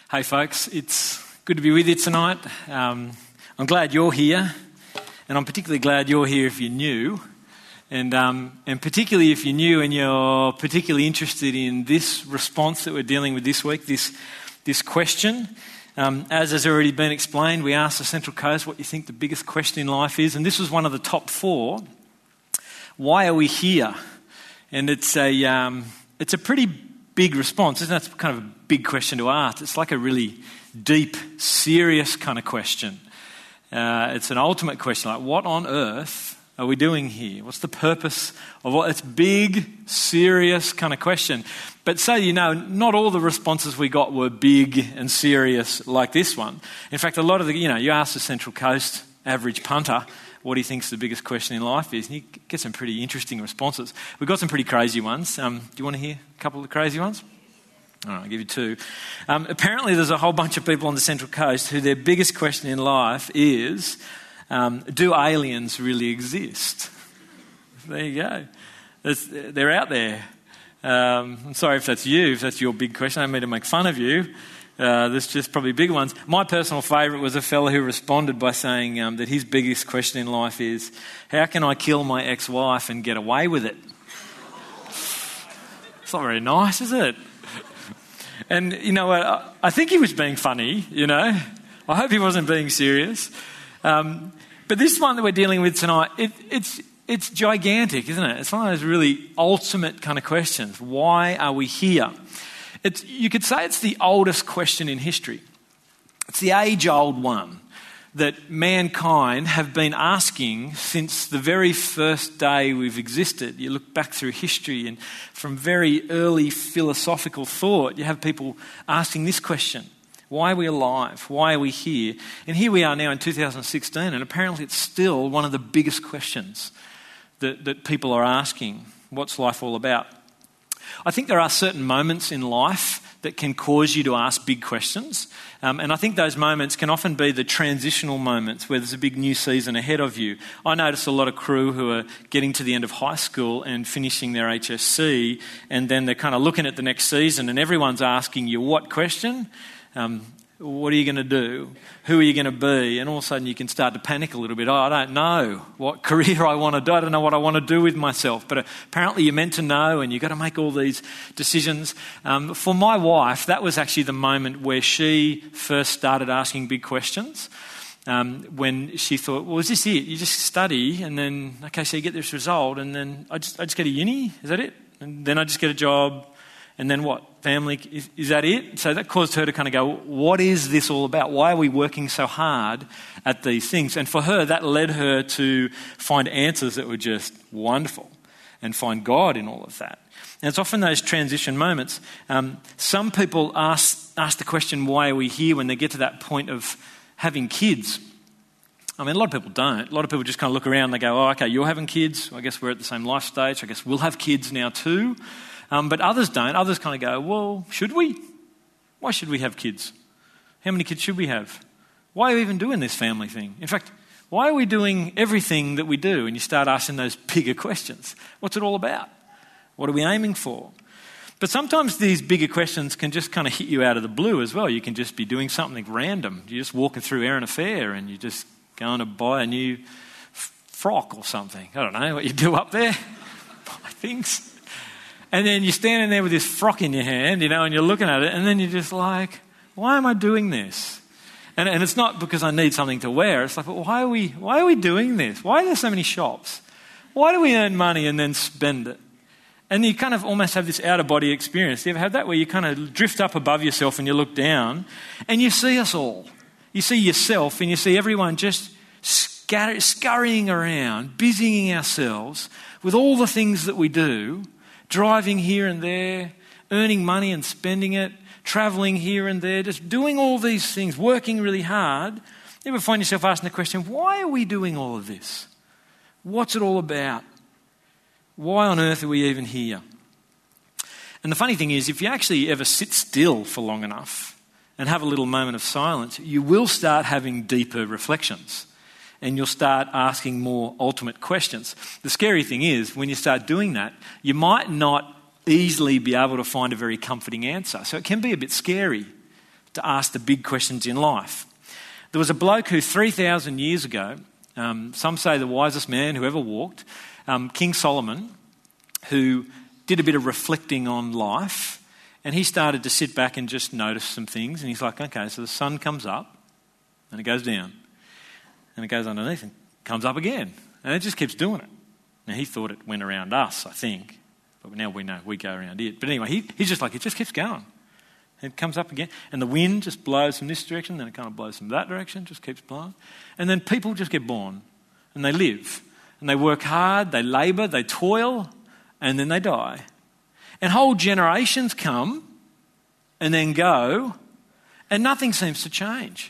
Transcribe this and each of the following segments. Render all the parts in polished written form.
Hey folks, it's good to be with you tonight. I'm glad you're here, and I'm particularly glad you're here if you're new, and particularly if you're new and you're particularly interested in this response that we're dealing with this week, this question. As has already been explained, we asked the Central Coast what you think the biggest question in life is, and this was one of the top 4. Why are we here? And it's a pretty big response, isn't it? It's kind of a big question to ask. It's like a really deep, serious kind of question. It's an ultimate question, like what on earth are we doing here? What's the purpose of what? It's big, serious kind of question. But so you know, not all the responses we got were big and serious like this one. In fact, a lot of you ask the Central Coast average punter what he thinks the biggest question in life is, and you get some pretty interesting responses. We've got some pretty crazy ones. Do you want to hear a couple of the crazy ones? All right, I'll give you 2. Apparently there's a whole bunch of people on the Central Coast who their biggest question in life is, do aliens really exist? There you go. They're out there. I'm sorry if that's you, if that's your big question. I don't mean to make fun of you. There's just probably bigger ones. My personal favourite was a fella who responded by saying that his biggest question in life is, how can I kill my ex-wife and get away with it? It's not very nice, is it? And you know what? I think he was being funny, I hope he wasn't being serious. But this one that we're dealing with tonight, it's gigantic, isn't it? It's one of those really ultimate kind of questions. Why are we here? You could say it's the oldest question in history. It's the age-old one that mankind have been asking since the very first day we've existed. You look back through history and from very early philosophical thought, you have people asking this question. Why are we alive? Why are we here? And here we are now in 2016, and apparently it's still one of the biggest questions that people are asking. What's life all about? I think there are certain moments in life that can cause you to ask big questions. And I think those moments can often be the transitional moments where there's a big new season ahead of you. I notice a lot of crew who are getting to the end of high school and finishing their HSC, and then they're kind of looking at the next season and everyone's asking you, what question? What are you going to do? Who are you going to be? And all of a sudden you can start to panic a little bit. I don't know what career I want to do. I don't know what I want to do with myself. But apparently you're meant to know, and you've got to make all these decisions. For my wife, that was actually the moment where she first started asking big questions. When she thought, well, is this it? You just study and then, okay, so you get this result and then I just get a uni? Is that it? And then I just get a job. And then what? Family, is that it? So that caused her to kind of go, what is this all about? Why are we working so hard at these things? And for her, that led her to find answers that were just wonderful and find God in all of that. And it's often those transition moments. Some people ask the question, why are we here, when they get to that point of having kids. I mean, a lot of people don't. A lot of people just kind of look around and they go, oh, okay, you're having kids. I guess we're at the same life stage. I guess we'll have kids now too. But others don't. Others kind of go, well, should we? Why should we have kids? How many kids should we have? Why are we even doing this family thing? In fact, why are we doing everything that we do? And you start asking those bigger questions. What's it all about? What are we aiming for? But sometimes these bigger questions can just kind of hit you out of the blue as well. You can just be doing something random. You're just walking through Erina Fair and you're just going to buy a new frock or something. I don't know what you do up there. Buy things. And then you're standing there with this frock in your hand, and you're looking at it, and then you're just like, why am I doing this? And it's not because I need something to wear. It's like, well, why are we doing this? Why are there so many shops? Why do we earn money and then spend it? And you kind of almost have this out-of-body experience. You ever had that where you kind of drift up above yourself and you look down and you see us all. You see yourself and you see everyone just scurrying around, busying ourselves with all the things that we do, driving here and there, earning money and spending it, travelling here and there, just doing all these things, working really hard. You ever find yourself asking the question, why are we doing all of this? What's it all about? Why on earth are we even here? And the funny thing is, if you actually ever sit still for long enough and have a little moment of silence, you will start having deeper reflections and you'll start asking more ultimate questions. The scary thing is, when you start doing that, you might not easily be able to find a very comforting answer. So it can be a bit scary to ask the big questions in life. There was a bloke who 3,000 years ago, some say the wisest man who ever walked, King Solomon, who did a bit of reflecting on life, and he started to sit back and just notice some things. And he's like, okay, so the sun comes up and it goes down and it goes underneath and comes up again. And it just keeps doing it. Now, he thought it went around us, I think, but now we know we go around it. But anyway, he's just like, it just keeps going. It comes up again, and the wind just blows from this direction, then it kind of blows from that direction, just keeps blowing. And then people just get born, and they live, and they work hard, they labour, they toil, and then they die. And whole generations come and then go, and nothing seems to change.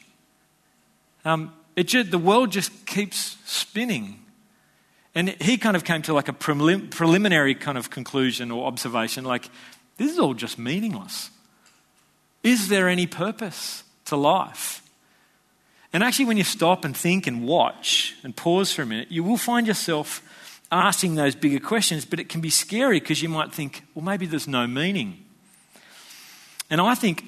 The world just keeps spinning. And he kind of came to like a preliminary kind of conclusion or observation, like, this is all just meaningless. Is there any purpose to life? And actually, when you stop and think and watch and pause for a minute, you will find yourself asking those bigger questions, but it can be scary because you might think, well, maybe there's no meaning. And I think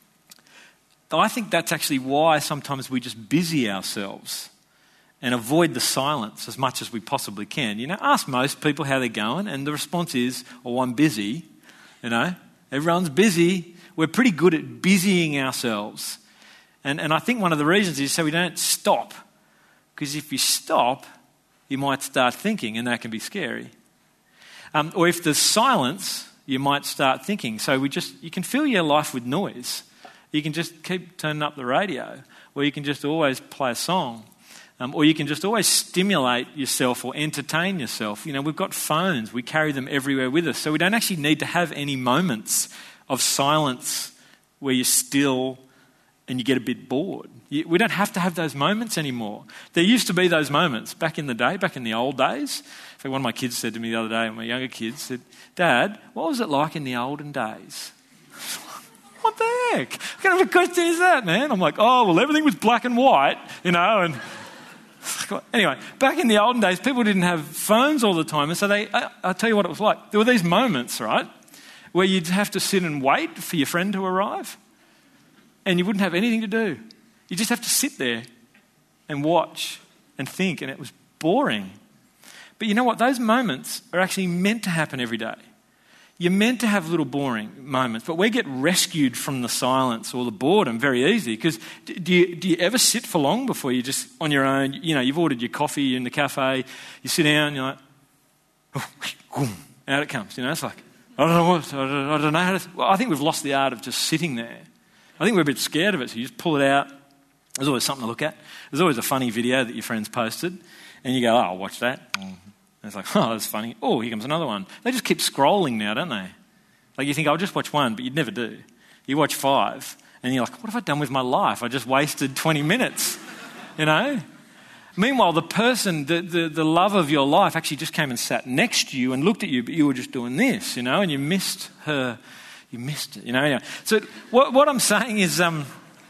that's actually why sometimes we just busy ourselves and avoid the silence as much as we possibly can. You know, ask most people how they're going, and the response is, oh, I'm busy. You know, everyone's busy. We're pretty good at busying ourselves. And I think one of the reasons is so we don't stop. Because if you stop, you might start thinking, and that can be scary. Or if there's silence, you might start thinking. So you can fill your life with noise. You can just keep turning up the radio, or you can just always play a song. Or you can just always stimulate yourself or entertain yourself. You know, we've got phones. We carry them everywhere with us. So we don't actually need to have any moments of silence where you're still and you get a bit bored. We don't have to have those moments anymore. There used to be those moments back in the day, back in the old days. In fact, one of my kids said to me the other day, my younger kids said, Dad, what was it like in the olden days? What the heck? What kind of a question is that, man? I'm like, oh, well, everything was black and white, you know, and anyway, back in the olden days, people didn't have phones all the time. And so I'll tell you what it was like. There were these moments, right, where you'd have to sit and wait for your friend to arrive. And you wouldn't have anything to do. You just have to sit there and watch and think. And it was boring. But you know what? Those moments are actually meant to happen every day. You're meant to have little boring moments, but we get rescued from the silence or the boredom very easily. Because do you ever sit for long before you just on your own? You know, you've ordered your coffee in the cafe, you sit down, you're like, oh, out it comes. You know, it's like, I don't know how to. Well, I think we've lost the art of just sitting there. I think we're a bit scared of it, so you just pull it out. There's always something to look at. There's always a funny video that your friends posted, and you go, oh, I'll watch that. And it's like, oh, that's funny. Oh, here comes another one. They just keep scrolling now, don't they? Like you think, I'll just watch one, but you'd never do. You watch 5, and you're like, what have I done with my life? I just wasted 20 minutes, you know? Meanwhile, the person, the love of your life actually just came and sat next to you and looked at you, but you were just doing this, you know, and you missed her. You missed it, you know. Anyway. So what I'm saying is, I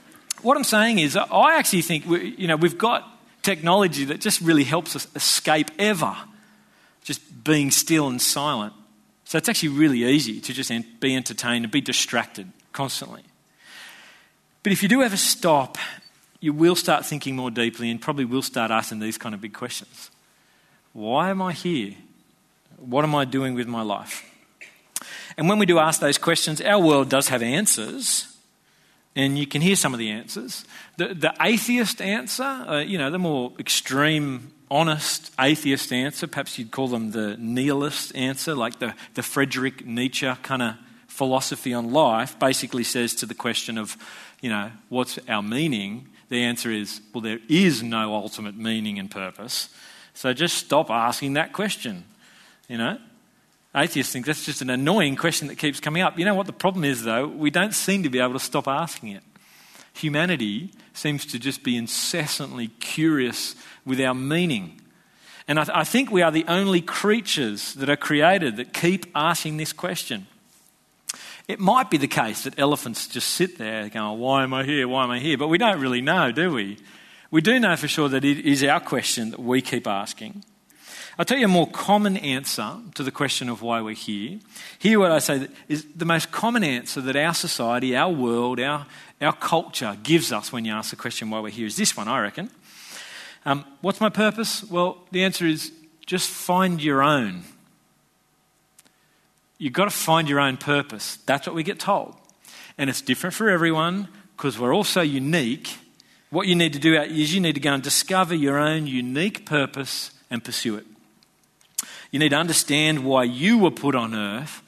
actually think we've got technology that just really helps us escape ever just being still and silent. So it's actually really easy to just be entertained and be distracted constantly. But if you do ever stop, you will start thinking more deeply and probably will start asking these kind of big questions. Why am I here? What am I doing with my life? And when we do ask those questions, our world does have answers, and you can hear some of the answers. The atheist answer, the more extreme, honest atheist answer, perhaps you'd call them the nihilist answer, like the Friedrich Nietzsche kind of philosophy on life, basically says to the question of, what's our meaning? The answer is, well, there is no ultimate meaning and purpose. So just stop asking that question, Atheists think that's just an annoying question that keeps coming up. You know what the problem is, though? We don't seem to be able to stop asking it. Humanity seems to just be incessantly curious with our meaning. And I think we are the only creatures that are created that keep asking this question. It might be the case that elephants just sit there going, why am I here? Why am I here? But we don't really know, do we? We do know for sure that it is our question that we keep asking. I'll tell you a more common answer to the question of why we're here. Here what I say is the most common answer that our society, our world, our culture gives us when you ask the question why we're here is this one, I reckon. What's my purpose? Well, the answer is just find your own. You've got to find your own purpose. That's what we get told. And it's different for everyone because we're all so unique. What you need to do is you need to go and discover your own unique purpose and pursue it. You need to understand why you were put on earth,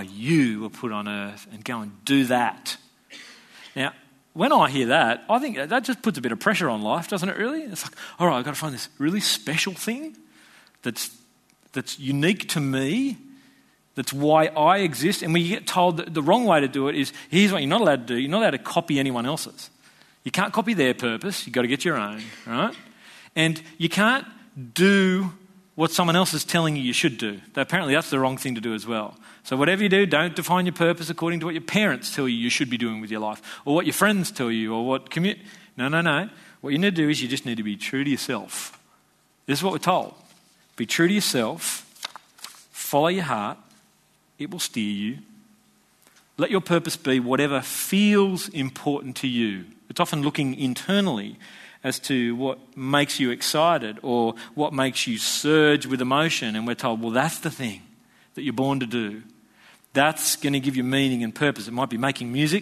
and go and do that. Now, when I hear that, I think that just puts a bit of pressure on life, doesn't it really? It's like, all right, I've got to find this really special thing that's unique to me, that's why I exist. And we get told that the wrong way to do it is, here's what you're not allowed to do. You're not allowed to copy anyone else's. You can't copy their purpose. You've got to get your own, right? And you can't do what someone else is telling you should do. Apparently that's the wrong thing to do as well. So whatever you do, don't define your purpose according to what your parents tell you should be doing with your life, or what your friends tell you, or what No. What you need to do is you just need to be true to yourself. This is what we're told. Be true to yourself. Follow your heart. It will steer you. Let your purpose be whatever feels important to you. It's often looking internally as to what makes you excited or what makes you surge with emotion. And we're told, well, that's the thing that you're born to do. That's going to give you meaning and purpose. It might be making music.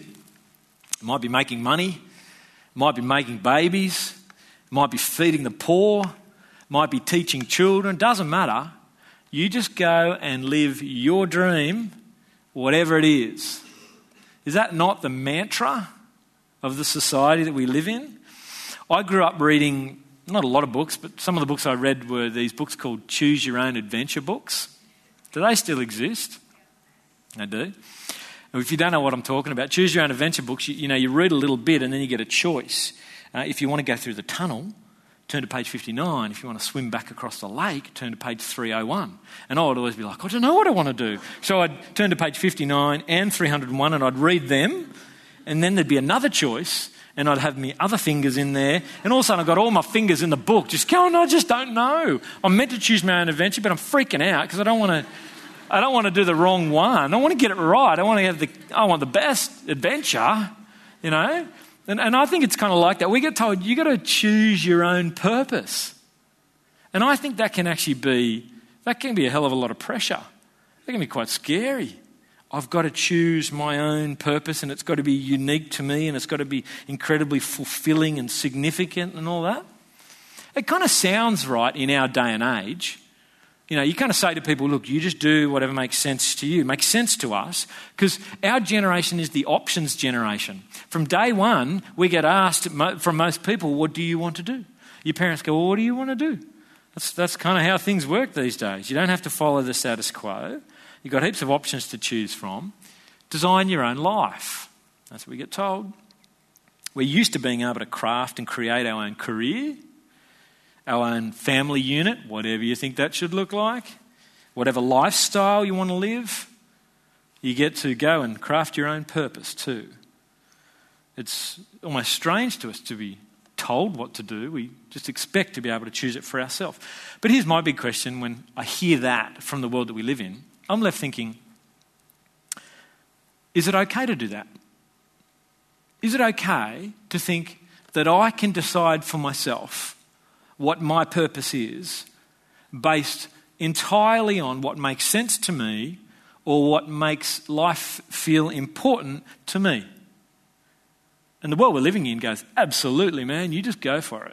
It might be making money. It might be making babies. It might be feeding the poor. It might be teaching children. It doesn't matter. You just go and live your dream, whatever it is. Is that not the mantra of the society that we live in? I grew up reading, not a lot of books, but some of the books I read were these books called Choose Your Own Adventure books. Do they still exist? They do. And if you don't know what I'm talking about, Choose Your Own Adventure books, you read a little bit and then you get a choice. If you want to go through the tunnel, turn to page 59. If you want to swim back across the lake, turn to page 301. And I would always be like, I don't know what I want to do. So I'd turn to page 59 and 301 and I'd read them. And then there'd be another choice and I'd have my other fingers in there. And all of a sudden I've got all my fingers in the book just going, I just don't know. I'm meant to choose my own adventure, but I'm freaking out because I don't want to do the wrong one. I want to get it right. I want the best adventure, And I think it's kind of like that. We get told you got to choose your own purpose. And I think that can be a hell of a lot of pressure. That can be quite scary. I've got to choose my own purpose and it's got to be unique to me and it's got to be incredibly fulfilling and significant and all that. It kind of sounds right in our day and age. You kind of say to people, look, you just do whatever makes sense to you, makes sense to us, because our generation is the options generation. From day one, we get asked from most people, what do you want to do? Your parents go, well, what do you want to do? That's kind of how things work these days. You don't have to follow the status quo. You've got heaps of options to choose from. Design your own life. That's what we get told. We're used to being able to craft and create our own career, our own family unit, whatever you think that should look like, whatever lifestyle you want to live. You get to go and craft your own purpose too. It's almost strange to us to be told what to do. We just expect to be able to choose it for ourselves. But here's my big question when I hear that from the world that we live in. I'm left thinking, is it okay to do that? Is it okay to think that I can decide for myself what my purpose is based entirely on what makes sense to me or what makes life feel important to me? And the world we're living in goes, absolutely, man, you just go for it.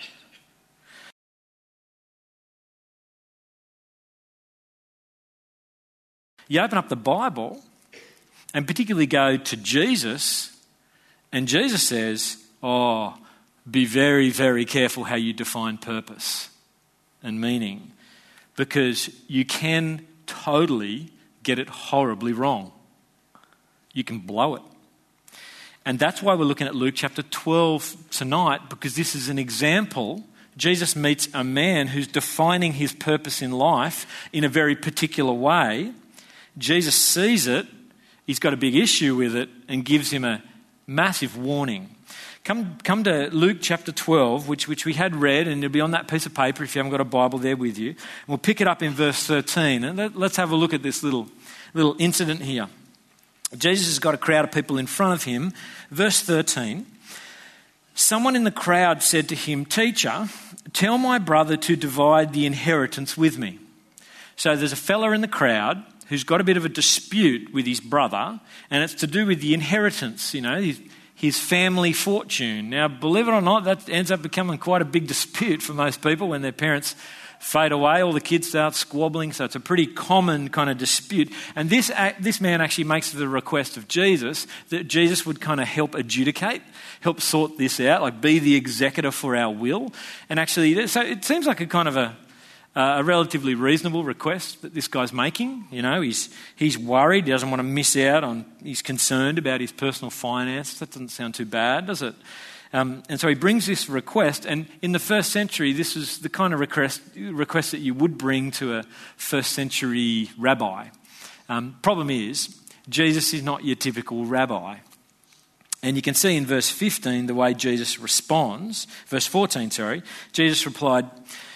You open up the Bible and particularly go to Jesus, and Jesus says, be very, very careful how you define purpose and meaning, because you can totally get it horribly wrong. You can blow it. And that's why we're looking at Luke chapter 12 tonight, because this is an example. Jesus meets a man who's defining his purpose in life in a very particular way. Jesus sees it, he's got a big issue with it, and gives him a massive warning. Come to Luke chapter 12, which we had read, and it'll be on that piece of paper if you haven't got a Bible there with you. And we'll pick it up in verse 13. And let's have a look at this little incident here. Jesus has got a crowd of people in front of him. Verse 13. Someone in the crowd said to him, "Teacher, tell my brother to divide the inheritance with me." So there's a fella in the crowd who's got a bit of a dispute with his brother, and it's to do with the inheritance, his family fortune. Now, believe it or not, that ends up becoming quite a big dispute for most people when their parents fade away. All the kids start squabbling, so it's a pretty common kind of dispute. And this man actually makes the request of Jesus that Jesus would kind of help adjudicate, help sort this out, like be the executor for our will. And actually, so it seems like a kind of a relatively reasonable request that this guy's making. He's worried, he doesn't want to miss out on, he's concerned about his personal finance. That doesn't sound too bad, does it? And so he brings this request, and in the first century, this is the kind of request that you would bring to a first century rabbi. Problem is, Jesus is not your typical rabbi. And you can see in verse 15 the way Jesus responds. Verse 14, Jesus replied,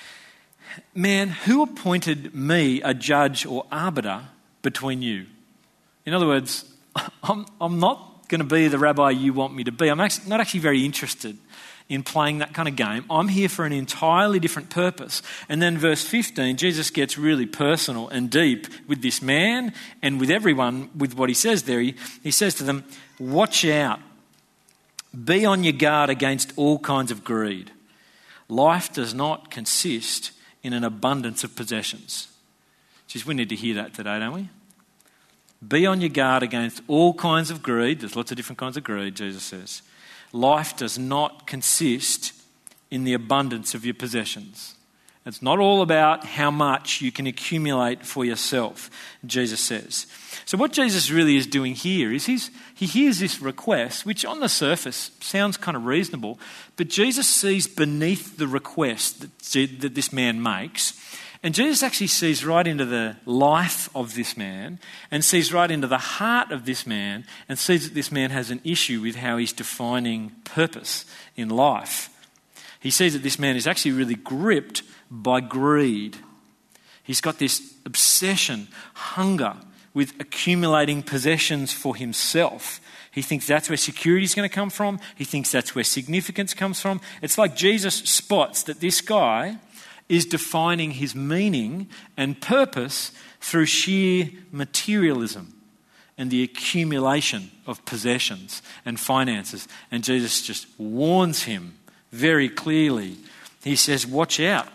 "Man, who appointed me a judge or arbiter between you?" In other words, I'm not going to be the rabbi you want me to be. I'm not actually very interested in playing that kind of game. I'm here for an entirely different purpose. And then verse 15, Jesus gets really personal and deep with this man and with everyone with what he says there. He says to them, "Watch out. Be on your guard against all kinds of greed. Life does not consist in an abundance of possessions." Geez, we need to hear that today, don't we? Be on your guard against all kinds of greed. There's lots of different kinds of greed, Jesus says. Life does not consist in the abundance of your possessions. It's not all about how much you can accumulate for yourself, Jesus says. So what Jesus really is doing here is he hears this request, which on the surface sounds kind of reasonable, but Jesus sees beneath the request that this man makes. And Jesus actually sees right into the life of this man and sees right into the heart of this man and sees that this man has an issue with how he's defining purpose in life. He sees that this man is actually really gripped by greed. He's got this obsession, hunger with accumulating possessions for himself. He thinks that's where security is going to come from. He thinks that's where significance comes from. It's like Jesus spots that this guy is defining his meaning and purpose through sheer materialism and the accumulation of possessions and finances. And Jesus just warns him very clearly. He says, "Watch out,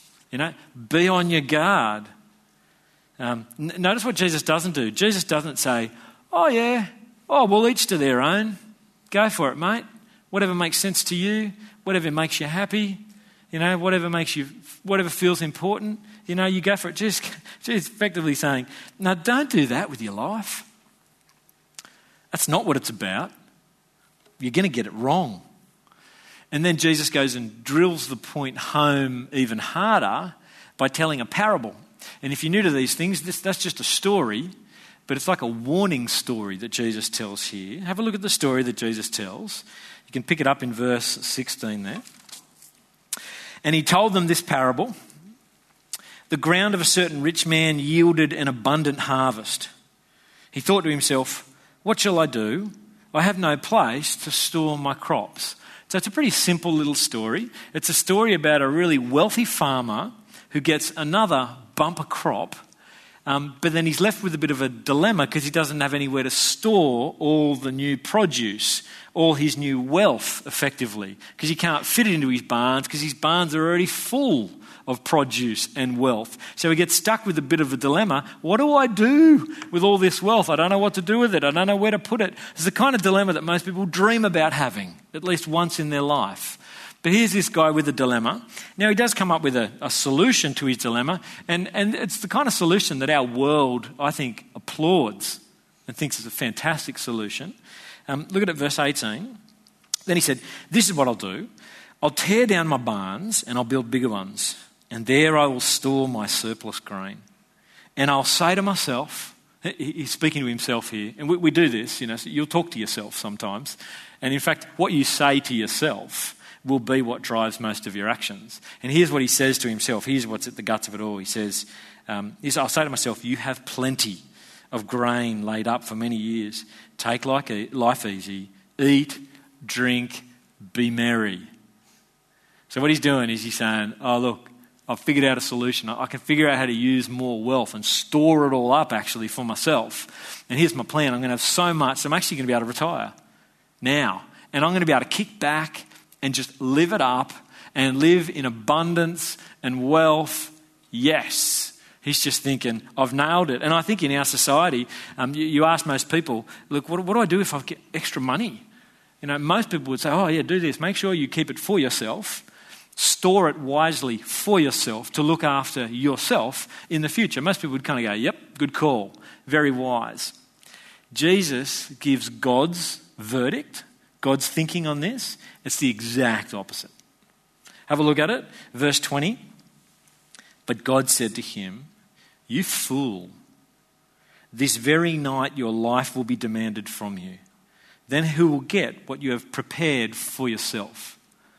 be on your guard." Notice what Jesus doesn't do. Jesus doesn't say, well, each to their own. Go for it, mate. Whatever makes sense to you, whatever makes you happy, whatever feels important, you go for it. Jesus effectively saying, no, don't do that with your life. That's not what it's about. You're going to get it wrong. And then Jesus goes and drills the point home even harder by telling a parable. And if you're new to these things, that's just a story, but it's like a warning story that Jesus tells here. Have a look at the story that Jesus tells. You can pick it up in verse 16 there. "And he told them this parable. The ground of a certain rich man yielded an abundant harvest. He thought to himself, 'What shall I do? I have no place to store my crops.'" So it's a pretty simple little story. It's a story about a really wealthy farmer who gets another bumper crop, but then he's left with a bit of a dilemma because he doesn't have anywhere to store all the new produce, all his new wealth, effectively, because he can't fit it into his barns because his barns are already full of produce and wealth. So he gets stuck with a bit of a dilemma. What do I do with all this wealth? I don't know what to do with it. I don't know where to put it. It's the kind of dilemma that most people dream about having, at least once in their life. But here's this guy with a dilemma. Now, he does come up with a solution to his dilemma, and it's the kind of solution that our world, I think, applauds and thinks is a fantastic solution. Look at it, verse 18. Then he said, "This is what I'll do. I'll tear down my barns and I'll build bigger ones, and there I will store my surplus grain. And I'll say to myself," He's speaking to himself here. And we do this, so you'll talk to yourself sometimes. And in fact, what you say to yourself will be what drives most of your actions. And here's what he says to himself. Here's what's at the guts of it all. He says, I'll say to myself, you have plenty of grain laid up for many years. Take life easy. Eat, drink, be merry. So what he's doing is he's saying, oh, look, I've figured out a solution. I can figure out how to use more wealth and store it all up actually for myself. And here's my plan. I'm going to have so much, I'm actually going to be able to retire now. And I'm going to be able to kick back and just live it up and live in abundance and wealth. Yes. He's just thinking, I've nailed it. And I think in our society, you ask most people, look, what do I do if I get extra money? Most people would say, oh yeah, do this. Make sure you keep it for yourself. Store it wisely for yourself to look after yourself in the future. Most people would kind of go, yep, good call, very wise. Jesus gives God's verdict, God's thinking on this. It's the exact opposite. Have a look at it. Verse 20. But God said to him, you fool, this very night your life will be demanded from you. Then who will get what you have prepared for yourself?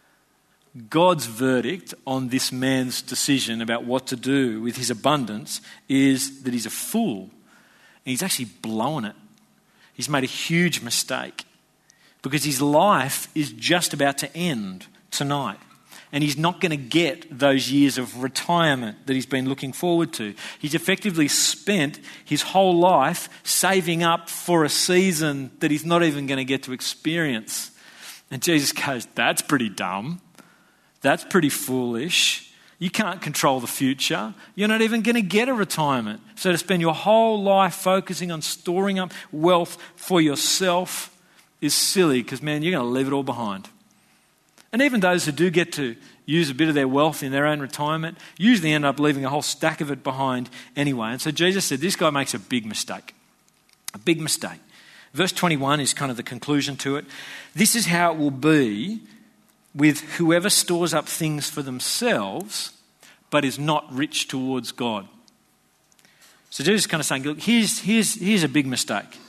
God's verdict on this man's decision about what to do with his abundance is that he's a fool. And he's actually blown it. He's made a huge mistake because his life is just about to end tonight. And he's not going to get those years of retirement that he's been looking forward to. He's effectively spent his whole life saving up for a season that he's not even going to get to experience. And Jesus goes, that's pretty dumb. That's pretty foolish. You can't control the future. You're not even going to get a retirement. So to spend your whole life focusing on storing up wealth for yourself is silly because, man, you're going to leave it all behind. And even those who do get to use a bit of their wealth in their own retirement usually end up leaving a whole stack of it behind anyway. And so Jesus said, this guy makes a big mistake. A big mistake. Verse 21 is kind of the conclusion to it. This is how it will be with whoever stores up things for themselves but is not rich towards God. So Jesus is kind of saying, look, here's a big mistake.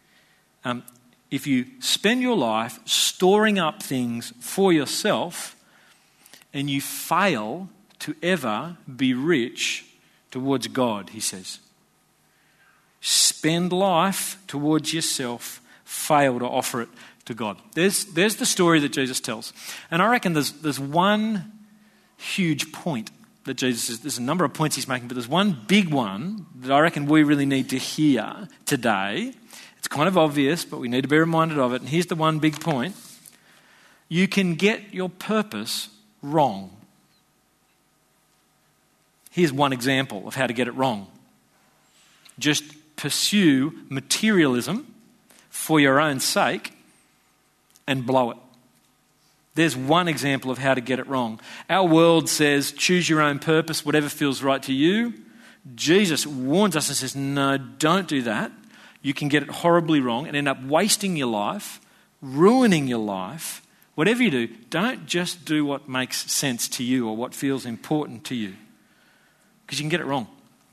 If you spend your life storing up things for yourself and you fail to ever be rich towards God, he says. Spend life towards yourself, fail to offer it to God. There's the story that Jesus tells. And I reckon there's one huge point that Jesus is, there's a number of points he's making, but there's one big one that I reckon we really need to hear today. It's kind of obvious, but we need to be reminded of it. And here's the one big point. You can get your purpose wrong. Here's one example of how to get it wrong. Just pursue materialism for your own sake and blow it. There's one example of how to get it wrong. Our world says, choose your own purpose, whatever feels right to you. Jesus warns us and says, no, don't do that. You can get it horribly wrong and end up wasting your life, ruining your life. Whatever you do, don't just do what makes sense to you or what feels important to you, because you can get it wrong.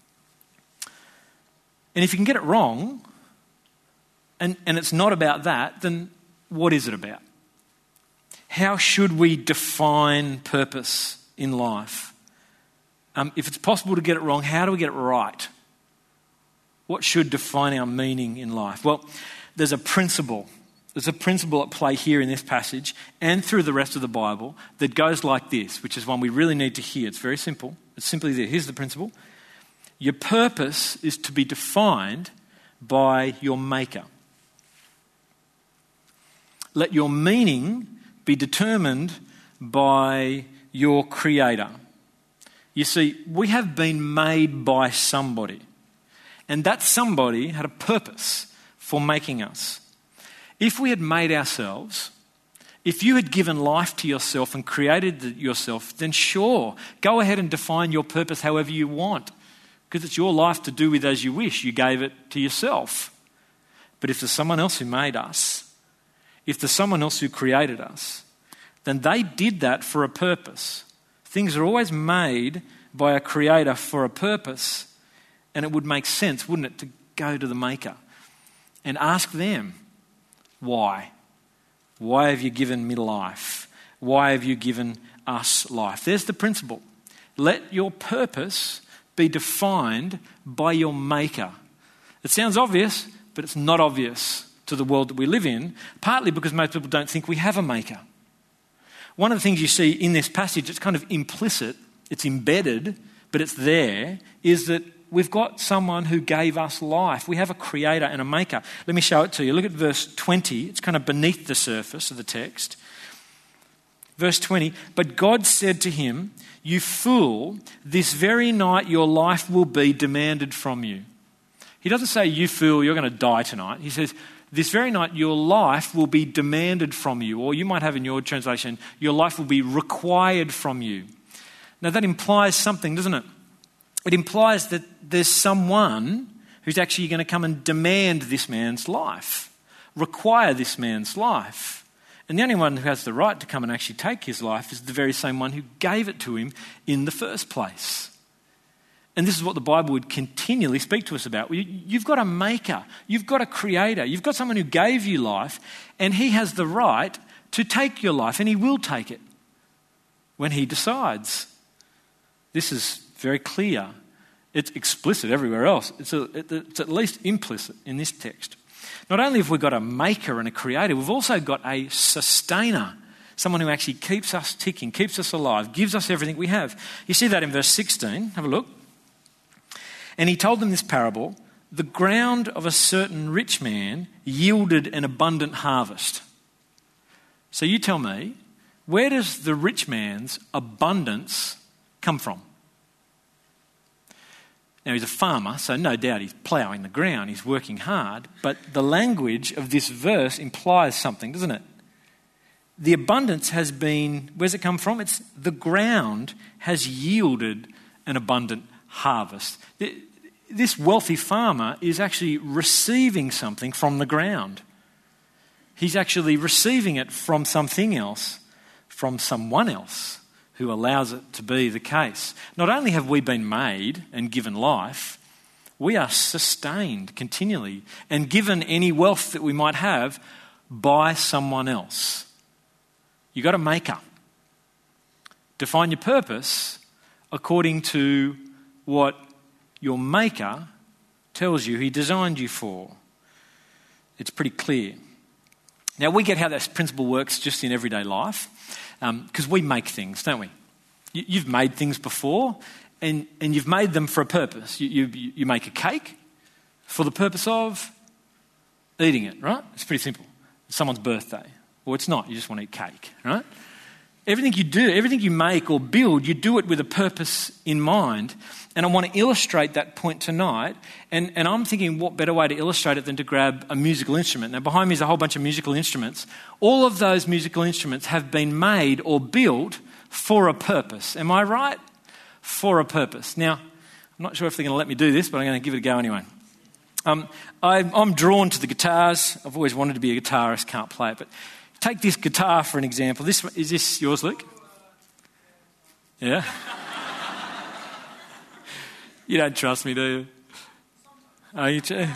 And if you can get it wrong, and it's not about that, then what is it about? How should we define purpose in life? If it's possible to get it wrong, how do we get it right? What should define our meaning in life? Well, there's a principle. There's a principle at play here in this passage and through the rest of the Bible that goes like this, which is one we really need to hear. It's very simple. It's simply this. Here's the principle. Your purpose is to be defined by your Maker. Let your meaning be determined by your Creator. You see, we have been made by somebody, and that somebody had a purpose for making us. If we had made ourselves, if you had given life to yourself and created yourself, then sure, go ahead and define your purpose however you want, because it's your life to do with as you wish. You gave it to yourself. But if there's someone else who made us, if there's someone else who created us, then they did that for a purpose. Things are always made by a creator for a purpose, and it would make sense, wouldn't it, go to the Maker and ask them, why? Why have you given me life? Why have you given us life? There's the principle. Let your purpose be defined by your Maker. It sounds obvious, but it's not obvious to the world that we live in, partly because most people don't think we have a Maker. One of the things you see in this passage, it's kind of implicit, it's embedded, but it's there, is that we've got someone who gave us life. We have a creator and a maker. Let me show it to you. Look at verse 20. It's kind of beneath the surface of the text. Verse 20, but God said to him, you fool, this very night your life will be demanded from you. He doesn't say, you fool, you're going to die tonight. He says, this very night your life will be demanded from you. Or you might have in your translation, your life will be required from you. Now that implies something, doesn't it? It implies that there's someone who's actually going to come and demand this man's life, require this man's life. And the only one who has the right to come and actually take his life is the very same one who gave it to him in the first place. And this is what the Bible would continually speak to us about. You've got a maker, you've got a creator, you've got someone who gave you life, and he has the right to take your life, and he will take it when he decides. This is very clear. It's explicit everywhere else. It's at least implicit in this text. Not only have we got a maker and a creator, we've also got a sustainer, someone who actually keeps us ticking, keeps us alive, gives us everything we have. You see that in verse 16. Have a look. And he told them this parable, the ground of a certain rich man yielded an abundant harvest. So you tell me, where does the rich man's abundance come from? Now, he's a farmer, so no doubt he's ploughing the ground, he's working hard, but the language of this verse implies something, doesn't it? The abundance has been, where's it come from? It's the ground has yielded an abundant harvest. This wealthy farmer is actually receiving something from the ground. He's actually receiving it from something else, from someone else who allows it to be the case. Not only have we been made and given life, we are sustained continually and given any wealth that we might have by someone else. You've got a maker. Define your purpose according to what your maker tells you he designed you for. It's pretty clear. Now, we get how this principle works just in everyday life. Because we make things, don't we? You've made things before, and you've made them for a purpose. You make a cake for the purpose of eating it, right? It's pretty simple. It's someone's birthday. Or it's not, you just want to eat cake, right? Everything you do, everything you make or build, you do it with a purpose in mind. And I want to illustrate that point tonight. And I'm thinking what better way to illustrate it than to grab a musical instrument. Now behind me is a whole bunch of musical instruments. All of those musical instruments have been made or built for a purpose. Am I right? For a purpose. Now, I'm not sure if they're going to let me do this, but I'm going to give it a go anyway. I'm drawn to the guitars. I've always wanted to be a guitarist, can't play it. But take this guitar for an example. Is this yours, Luke? Yeah? You don't trust me, do you? Oh, you too?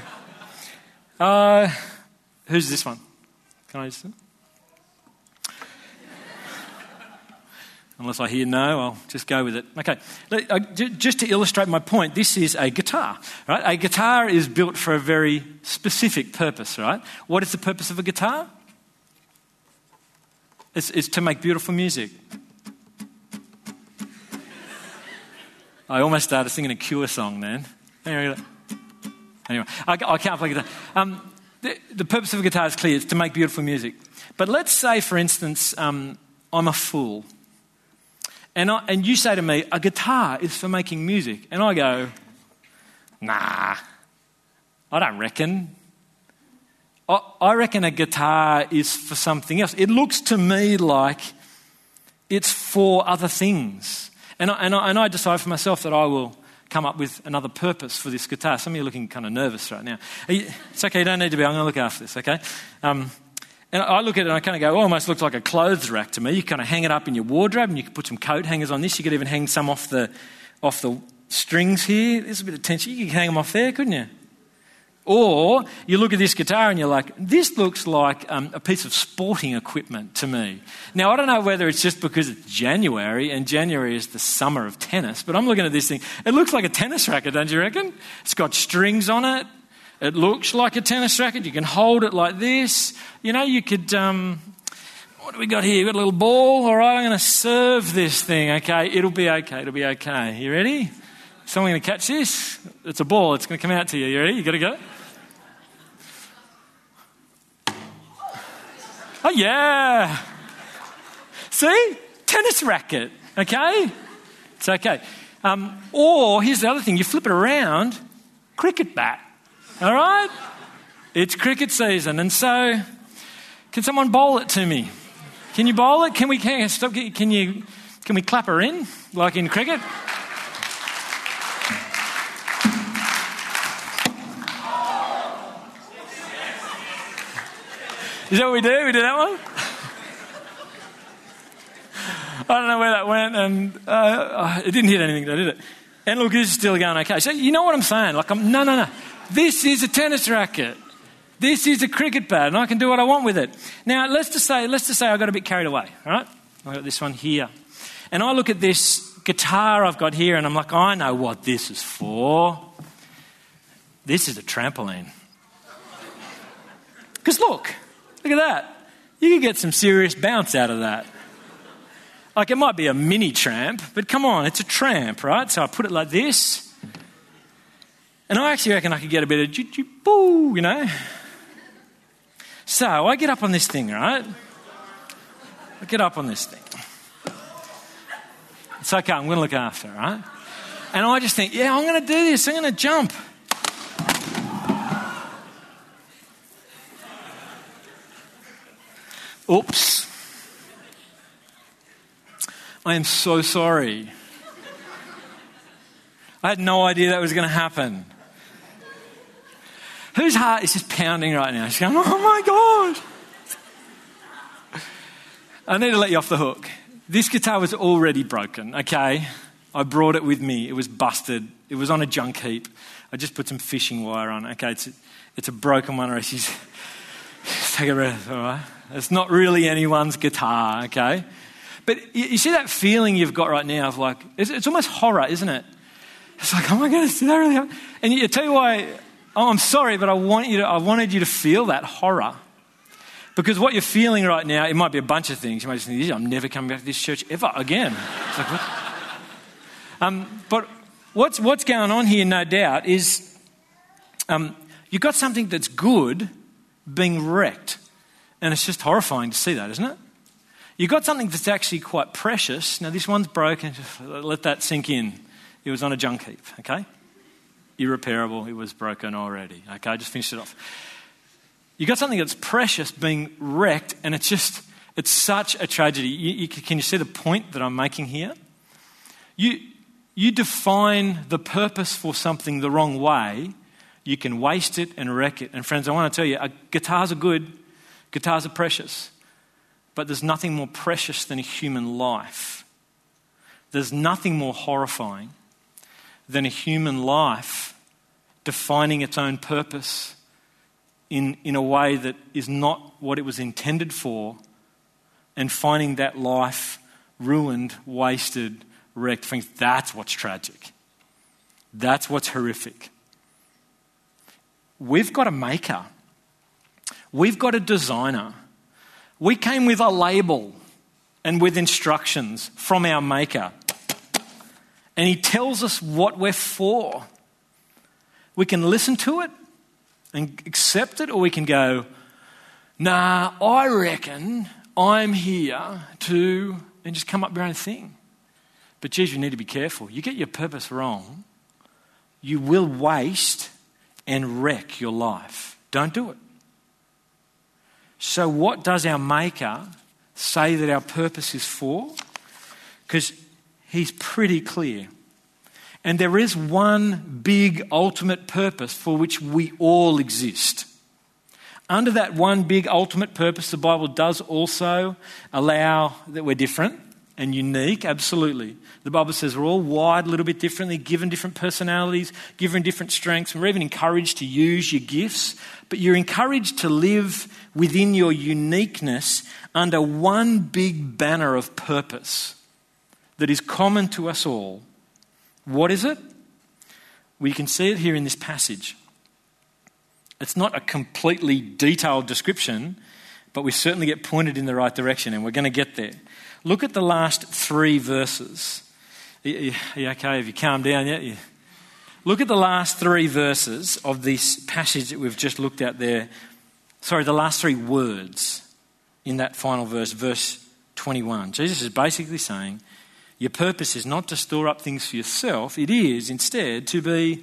Who's this one? Can I just... Unless I hear no, I'll just go with it. Okay, just to illustrate my point, this is a guitar, right? A guitar is built for a very specific purpose, right? What is the purpose of a guitar? It's to make beautiful music. I almost started singing a Cure song then. Anyway, I can't play guitar. The purpose of a guitar is clear. It's to make beautiful music. But let's say, for instance, I'm a fool. And you say to me, a guitar is for making music. And I go, nah, I don't reckon. I reckon a guitar is for something else. It looks to me like it's for other things. And I decide for myself that I will come up with another purpose for this guitar. Some of you are looking kind of nervous right now. It's okay, you don't need to be. I'm going to look after this, okay? And I look at it and I kind of go, almost looks like a clothes rack to me. You kind of hang it up in your wardrobe and you can put some coat hangers on this. You could even hang some off the strings here. There's a bit of tension. You could hang them off there, couldn't you? Or you look at this guitar and you're like, this looks like a piece of sporting equipment to me. Now, I don't know whether it's just because it's January, and January is the summer of tennis, but I'm looking at this thing. It looks like a tennis racket, don't you reckon? It's got strings on it. It looks like a tennis racket. You can hold it like this. You know, you could... what do we got here? We've got a little ball. All right, I'm going to serve this thing. Okay, it'll be okay. It'll be okay. You ready? Someone going to catch this? It's a ball. It's going to come out to you. You ready? You got to go? Oh, yeah. See? Tennis racket. Okay? It's okay. Or, here's the other thing. You flip it around, cricket bat. All right? It's cricket season. And so, can someone bowl it to me? Can you bowl it? Can we clap her in, like in cricket? Is that what we do? We do that one? I don't know where that went, and it didn't hit anything, though, did it? And look, it's still going okay. So you know what I'm saying? Like, no. This is a tennis racket. This is a cricket bat, and I can do what I want with it. Now, let's just say I got a bit carried away, all right? I got this one here. And I look at this guitar I've got here, and I'm like, I know what this is for. This is a trampoline. Because look at that. You can get some serious bounce out of that. Like, it might be a mini tramp, but come on, it's a tramp, right? So I put it like this. And I actually reckon I could get a bit of boo, you know. So I get up on this thing, right? I get up on this thing. It's okay, I'm going to look after it, right? And I just think, yeah, I'm going to do this. I'm going to jump. Oops. I am so sorry. I had no idea that was going to happen. Whose heart is just pounding right now? She's going, oh my God. I need to let you off the hook. This guitar was already broken, okay? I brought it with me. It was busted. It was on a junk heap. I just put some fishing wire on. Okay, it's a broken one. Or she's take a breath, all right? It's not really anyone's guitar, okay? But you see that feeling you've got right now of like, it's almost horror, isn't it? It's like, oh my goodness, did that really happen? And you tell you why, oh, I'm sorry, but I wanted you to feel that horror. Because what you're feeling right now, it might be a bunch of things. You might just think, I'm never coming back to this church ever again. It's like, what? But what's going on here, no doubt, is you've got something that's good being wrecked. And it's just horrifying to see that, isn't it? You've got something that's actually quite precious. Now, this one's broken. Just let that sink in. It was on a junk heap, okay? Irreparable. It was broken already, okay? I just finished it off. You've got something that's precious being wrecked, and it's such a tragedy. Can you see the point that I'm making here? You define the purpose for something the wrong way, you can waste it and wreck it. And friends, I want to tell you, guitars are good. Guitars are precious. But there's nothing more precious than a human life. There's nothing more horrifying than a human life defining its own purpose in a way that is not what it was intended for, and finding that life ruined, wasted, wrecked. Friends, that's what's tragic. That's what's horrific. We've got a maker. We've got a designer. We came with a label and with instructions from our maker. And he tells us what we're for. We can listen to it and accept it, or we can go, nah, I reckon I'm here to, and just come up with your own thing. But geez, you need to be careful. You get your purpose wrong, you will waste and wreck your life. Don't do it. So what does our Maker say that our purpose is for? Because he's pretty clear. And there is one big ultimate purpose for which we all exist. Under that one big ultimate purpose, the Bible does also allow that we're different. and unique, absolutely. The Bible says we're all wired a little bit differently, given different personalities, given different strengths. We're even encouraged to use your gifts, but you're encouraged to live within your uniqueness under one big banner of purpose that is common to us all. What is it? Well, you can see it here in this passage. It's not a completely detailed description, but we certainly get pointed in the right direction, and we're going to get there. Look at the last 3 verses. Are you okay? Have you calmed down yet? Look at the last 3 verses of this passage that we've just looked at there. Sorry, the last 3 words in that final verse, verse 21. Jesus is basically saying, your purpose is not to store up things for yourself. It is instead to be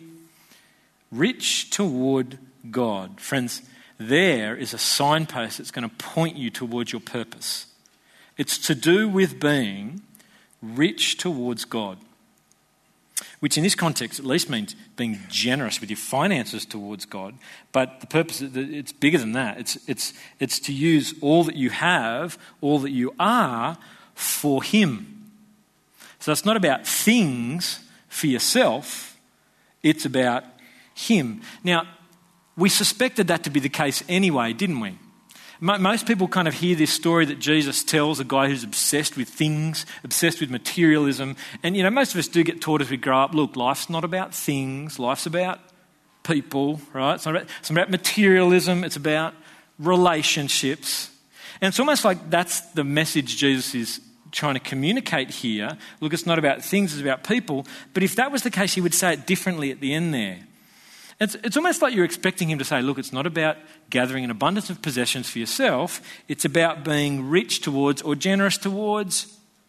rich toward God. Friends, there is a signpost that's going to point you towards your purpose. It's to do with being rich towards God, which in this context at least means being generous with your finances towards God. But the purpose, it's bigger than that. It's to use all that you have, all that you are, for Him. So it's not about things for yourself, it's about Him. Now, we suspected that to be the case anyway, didn't we? Most people kind of hear this story that Jesus tells, a guy who's obsessed with things, obsessed with materialism. And, most of us do get taught as we grow up, look, life's not about things, life's about people, right? It's about materialism, it's about relationships. And it's almost like that's the message Jesus is trying to communicate here. Look, it's not about things, it's about people. But if that was the case, he would say it differently at the end there. It's almost like you're expecting him to say, look, it's not about gathering an abundance of possessions for yourself. It's about being rich towards or generous towards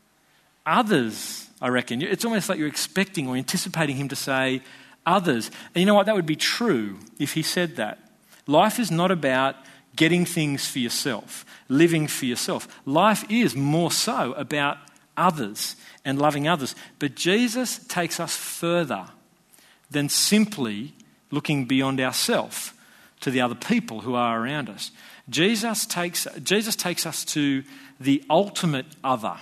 others, I reckon. It's almost like you're expecting or anticipating him to say others. And you know what? That would be true if he said that. Life is not about getting things for yourself, living for yourself. Life is more so about others and loving others. But Jesus takes us further than simply looking beyond ourselves to the other people who are around us. Jesus takes us to the ultimate other.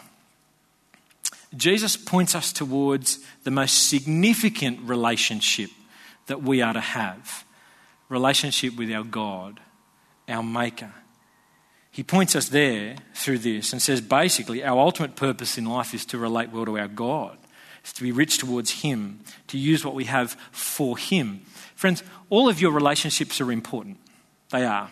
Jesus points us towards the most significant relationship that we are to have. Relationship with our God, our Maker. He points us there through this and says basically our ultimate purpose in life is to relate well to our God. It's to be rich towards Him, to use what we have for Him. Friends, all of your relationships are important. They are.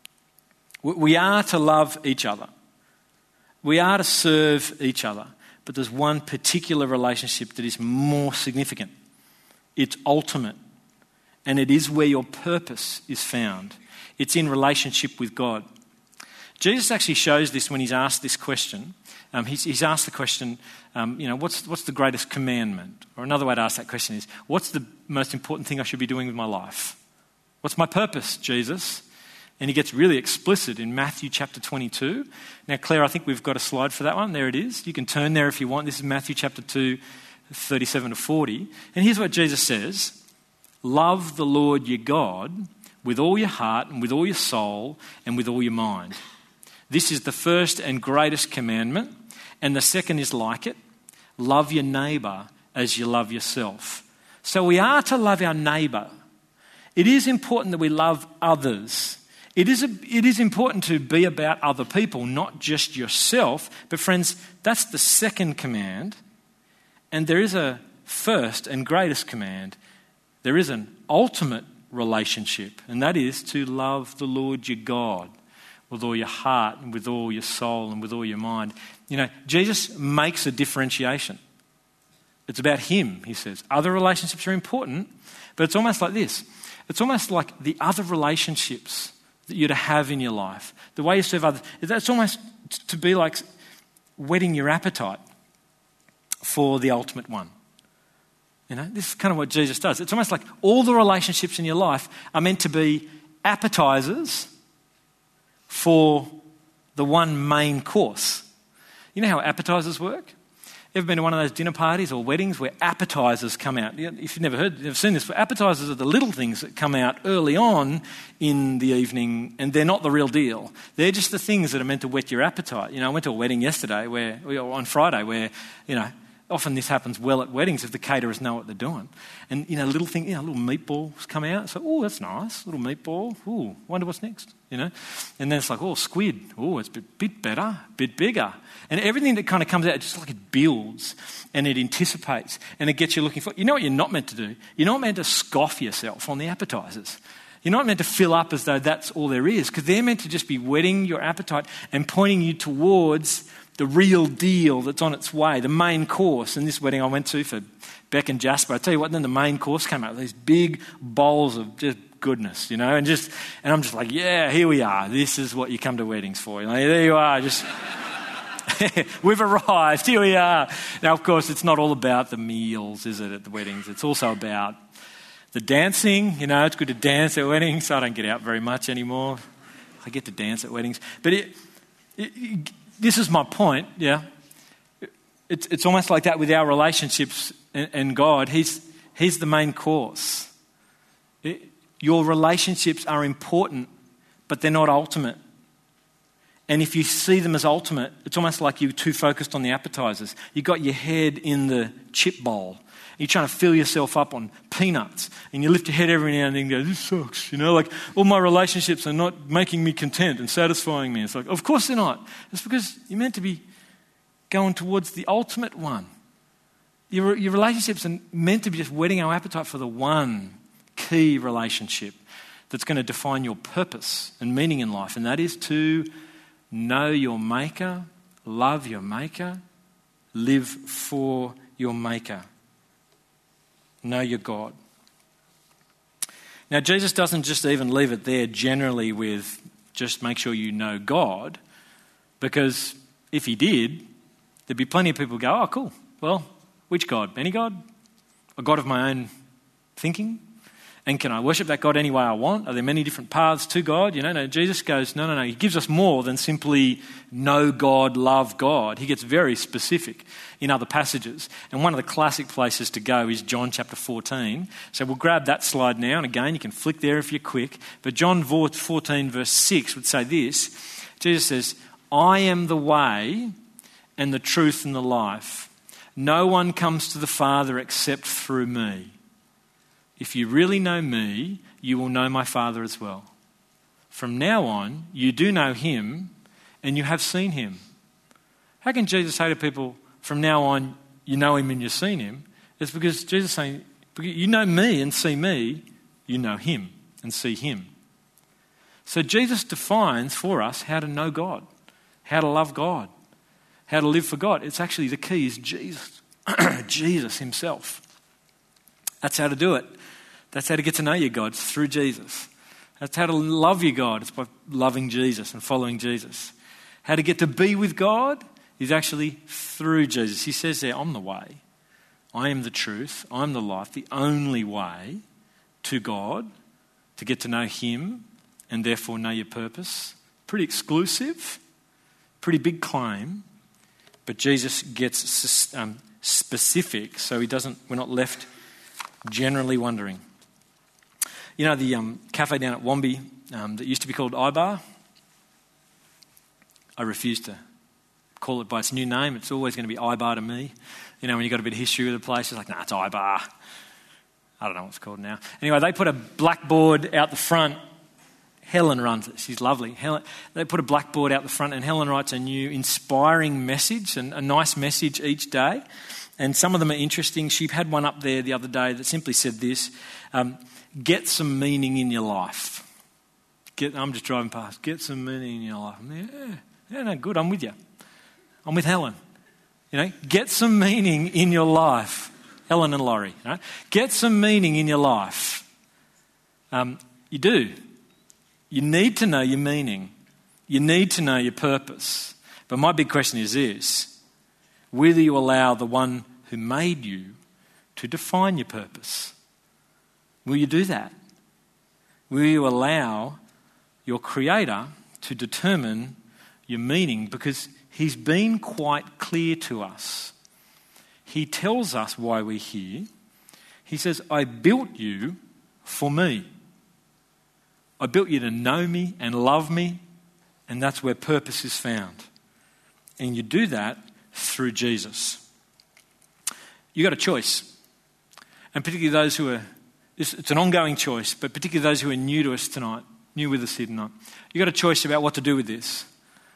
We are to love each other. We are to serve each other. But there's one particular relationship that is more significant. It's ultimate. And it is where your purpose is found. It's in relationship with God. Jesus actually shows this when he's asked this question. He's asked the question, what's the greatest commandment? Or another way to ask that question is, what's the most important thing I should be doing with my life? What's my purpose, Jesus? And he gets really explicit in Matthew chapter 22. Now, Claire, I think we've got a slide for that one. There it is. You can turn there if you want. This is Matthew chapter 2, 37 to 40. And here's what Jesus says. Love the Lord your God with all your heart and with all your soul and with all your mind. This is the first and greatest commandment. And the second is like it. Love your neighbour as you love yourself. So we are to love our neighbour. It is important that we love others. It is important to be about other people, not just yourself. But friends, that's the second command. And there is a first and greatest command. There is an ultimate relationship, and that is to love the Lord your God with all your heart and with all your soul and with all your mind. Jesus makes a differentiation. It's about Him, he says. Other relationships are important, but it's almost like this. It's almost like the other relationships that you're to have in your life, the way you serve others. That's almost to be like whetting your appetite for the ultimate one. This is kind of what Jesus does. It's almost like all the relationships in your life are meant to be appetizers for the one main course. You know how appetizers work? ever been to one of those dinner parties or weddings where appetizers come out? If you've never seen this, appetizers are the little things that come out early on in the evening, and they're not the real deal. They're just the things that are meant to whet your appetite. I went to a wedding yesterday on Friday where, often this happens well at weddings if the caterers know what they're doing. And, little meatballs come out. So, oh, that's nice, little meatball. Oh, wonder what's next, And then it's like, oh, squid. Oh, it's a bit better, bit bigger. And everything that kind of comes out, just like it builds and it anticipates and it gets you looking for. You know what you're not meant to do? You're not meant to scoff yourself on the appetizers. You're not meant to fill up as though that's all there is, because they're meant to just be whetting your appetite and pointing you towards the real deal that's on its way, the main course. And this wedding I went to for Beck and Jasper, I tell you what, then the main course came out, these big bowls of just goodness, and I'm just like, yeah, here we are. This is what you come to weddings for. There you are, just we've arrived, here we are. Now, of course, it's not all about the meals, is it, at the weddings? It's also about the dancing. It's good to dance at weddings. I don't get out very much anymore. I get to dance at weddings. But this is my point, yeah. It's almost like that with our relationships and God. He's the main course. Your relationships are important, but they're not ultimate. And if you see them as ultimate, it's almost like you're too focused on the appetizers. You've got your head in the chip bowl. You're trying to fill yourself up on peanuts, and you lift your head every now and then and go, this sucks, like all my relationships are not making me content and satisfying me. It's like, of course they're not. It's because you're meant to be going towards the ultimate one. Your relationships are meant to be just whetting our appetite for the one key relationship that's going to define your purpose and meaning in life, and that is to know your Maker, love your Maker, live for your Maker. Know your God. Now, Jesus doesn't just even leave it there generally with just make sure you know God, because if he did, there'd be plenty of people who go, oh, cool. Well, which God? Any God? A God of my own thinking? And can I worship that God any way I want? Are there many different paths to God? No, Jesus goes, no. He gives us more than simply know God, love God. He gets very specific in other passages. And one of the classic places to go is John chapter 14. So we'll grab that slide now. And again, you can flick there if you're quick. But John 14 verse 6 would say this. Jesus says, I am the way and the truth and the life. No one comes to the Father except through me. If you really know me, you will know my Father as well. From now on, you do know him and you have seen him. How can Jesus say to people, from now on, you know him and you've seen him? It's because Jesus is saying, you know me and see me, you know him and see him. So Jesus defines for us how to know God, how to love God, how to live for God. It's actually the key is Jesus, Jesus himself. That's how to do it. That's how to get to know your God, it's through Jesus. That's how to love your God, it's by loving Jesus and following Jesus. How to get to be with God is actually through Jesus. He says there, I'm the way, I am the truth, I'm the life, the only way to God, to get to know him and therefore know your purpose. Pretty exclusive, pretty big claim, but Jesus gets specific so we're not left generally wondering. The cafe down at Wombi that used to be called iBar? I refuse to call it by its new name. It's always going to be iBar to me. When you've got a bit of history with the place, it's like, nah, it's iBar. I don't know what it's called now. Anyway, they put a blackboard out the front. Helen runs it. She's lovely. They put a blackboard out the front and Helen writes a new inspiring message and a nice message each day. And some of them are interesting. She had one up there the other day that simply said this, get some meaning in your life. I'm just driving past. Get some meaning in your life. No, good. I'm with you. I'm with Helen. Get some meaning in your life. Helen and Laurie. Get some meaning in your life. You do. You need to know your meaning. You need to know your purpose. But my big question is this. Will you allow the one who made you to define your purpose? Will you do that? Will you allow your Creator to determine your meaning? Because he's been quite clear to us he tells us why we're here. He says, I built you for me. I built you to know me and love me, and that's where purpose is found. And you do that through Jesus. You got a choice. And particularly those who are, it's an ongoing choice, but particularly those who are new to us tonight, new with us here tonight. You got a choice about what to do with this.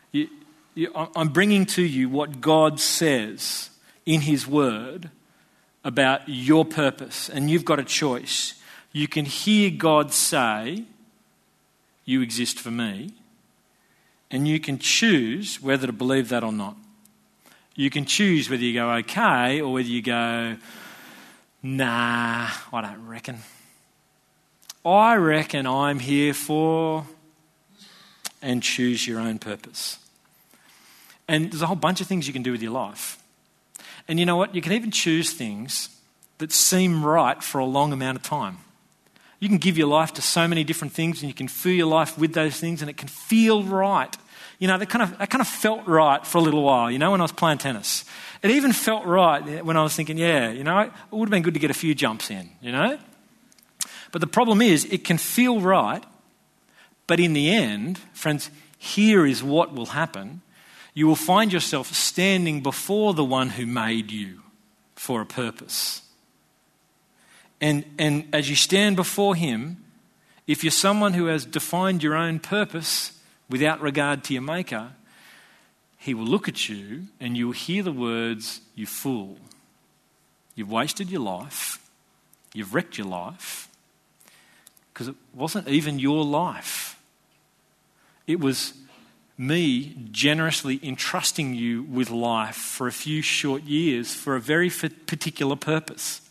I'm bringing to you what God says in his word about your purpose, and you've got a choice. You can hear God say, you exist for me, and you can choose whether to believe that or not. You can choose whether you go okay or whether you go, nah, I don't reckon. I reckon I'm here for, and choose your own purpose. And there's a whole bunch of things you can do with your life. And you know what? You can even choose things that seem right for a long amount of time. You can give your life to so many different things, and you can fill your life with those things, and it can feel right. You know, that kind of felt right for a little while, you know, when I was playing tennis. It even felt right when I was thinking, yeah, you know, it would have been good to get a few jumps in, you know. But the problem is, it can feel right, but in the end, friends, here is what will happen. You will find yourself standing before the one who made you for a purpose. And as you stand before him, if you're someone who has defined your own purpose without regard to your maker, he will look at you and you'll hear the words, you fool. You've wasted your life. You've wrecked your life. Because it wasn't even your life. It was me generously entrusting you with life for a few short years for a very particular purpose.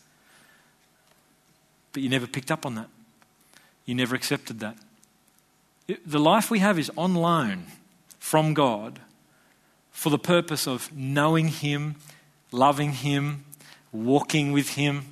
But you never picked up on that. You never accepted that. The life we have is on loan from God for the purpose of knowing him, loving him, walking with him.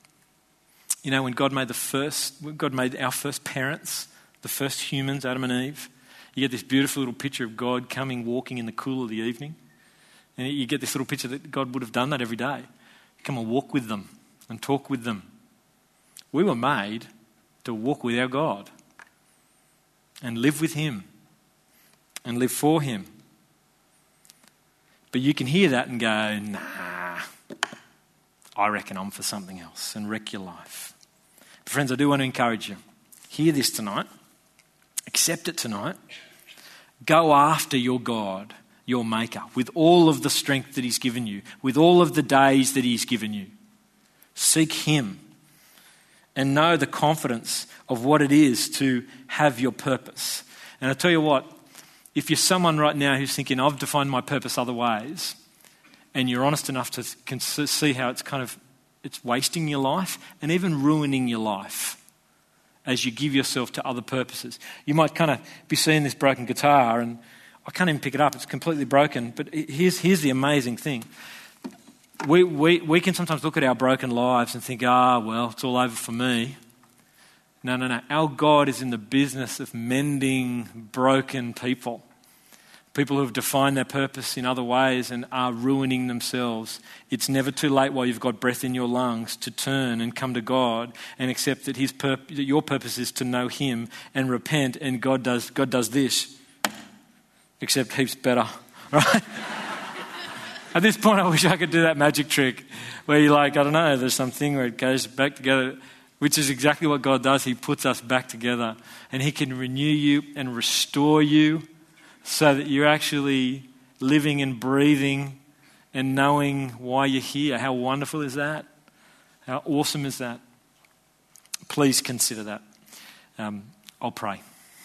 You know, when God made our first parents, the first humans, Adam and Eve, you get this beautiful little picture of God coming, walking in the cool of the evening. And you get this little picture that God would have done that every day. Come and walk with them and talk with them. We were made to walk with our God and live with him and live for him. But you can hear that and go, nah, I reckon I'm for something else, and wreck your life. But friends, I do want to encourage you. Hear this tonight. Accept it tonight. Go after your God, your maker, with all of the strength that he's given you, with all of the days that he's given you. Seek him and know the confidence of what it is to have your purpose. And I tell you what, if you're someone right now who's thinking, I've defined my purpose other ways, and you're honest enough to see how it's wasting your life and even ruining your life as you give yourself to other purposes. You might kind of be seeing this broken guitar, and I can't even pick it up. It's completely broken. But here's the amazing thing. We can sometimes look at our broken lives and think, well, it's all over for me. No. Our God is in the business of mending broken people. People who have defined their purpose in other ways and are ruining themselves. It's never too late while you've got breath in your lungs to turn and come to God and accept that that your purpose is to know him and repent, and God does this, except heaps better, right? At this point, I wish I could do that magic trick where you're like, I don't know, there's something where it goes back together, which is exactly what God does. He puts us back together, and he can renew you and restore you so that you're actually living and breathing and knowing why you're here. How wonderful is that? How awesome is that? Please consider that. I'll pray.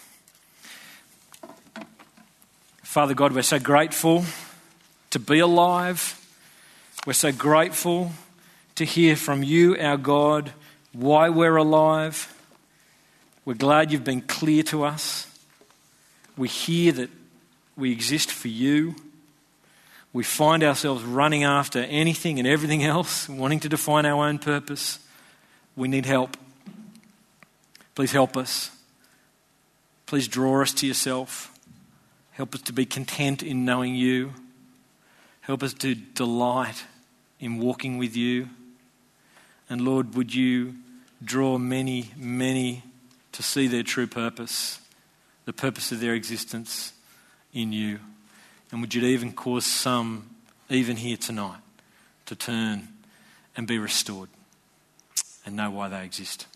Father God, we're so grateful to be alive. We're so grateful to hear from you, our God, why we're alive. We're glad you've been clear to us. We hear that we exist for you. We find ourselves running after anything and everything else, wanting to define our own purpose. We need help. Please help us. Please draw us to yourself. Help us to be content in knowing you. Help us to delight in walking with you. And Lord, would you draw many, many to see their true purpose, the purpose of their existence in you. And would you even cause some, even here tonight, to turn and be restored and know why they exist.